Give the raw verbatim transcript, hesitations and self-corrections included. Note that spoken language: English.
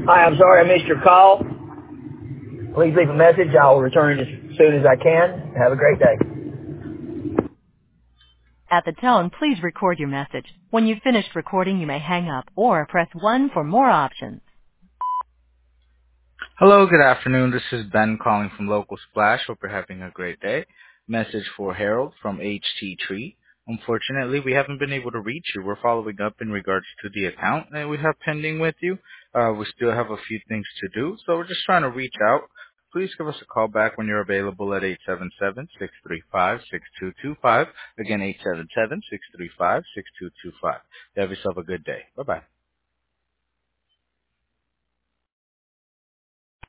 Hi, I'm sorry I missed your call. Please leave a message. I'll return it as soon as I can. Have a great day. At the tone, please record your message. When you've finished recording, you may hang up or press one for more options. Hello, good afternoon. This is Ben calling from Local Splash. Hope you're having a great day. Message for Harold from H T Tree. Unfortunately, we haven't been able to reach you. We're following up in regards to the account that we have pending with you. Uh, we still have a few things to do, so we're just trying to reach out. Please give us a call back when you're available at eight seven seven, six three five, six two two five. Again, eight seven seven, six three five, six two two five. Have yourself a good day. Bye-bye.